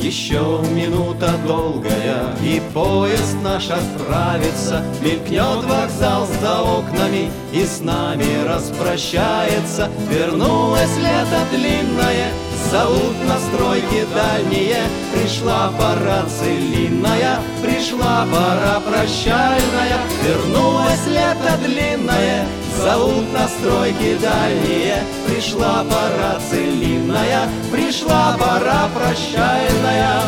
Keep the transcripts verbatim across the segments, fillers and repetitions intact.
Еще минута долгая, и поезд наш отправится. Мелькнет вокзал за окнами, и с нами распрощается. Вернулось лето длинное, зовут на стройки дальние. Пришла пора целинная, пришла пора прощальная. Вернулось лето длинное, зовут на стройки дальние. Пришла пора целинная, пришла пора прощальная.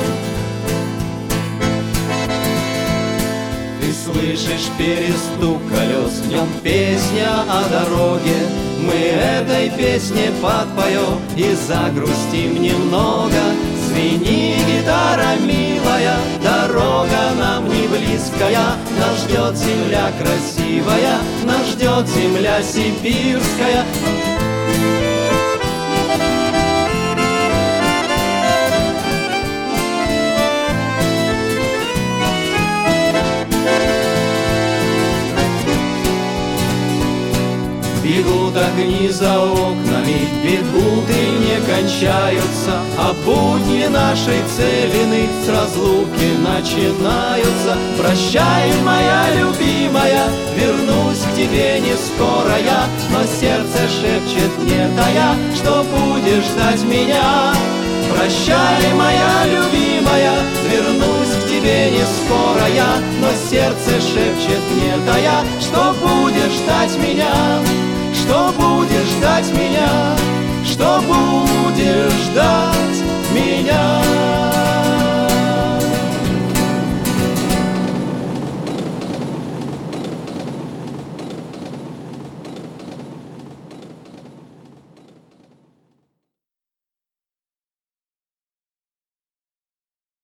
Ты слышишь перестук колес, в нем песня о дороге. Мы этой песне подпоем и загрустим немного. Звени, гитара милая, дорога нам не близкая. Нас ждет земля красивая, нас ждет земля сибирская. Бегут огни за окнами, бегут и не кончаются, а будни нашей целины с разлуки начинаются. Прощай, моя любимая, вернусь к тебе не скоро я, но сердце шепчет мне тая, что будешь ждать меня. Прощай, моя любимая, вернусь к тебе не скоро я, но сердце шепчет мне тая, что будешь ждать меня. Что будешь ждать меня, что будешь ждать меня.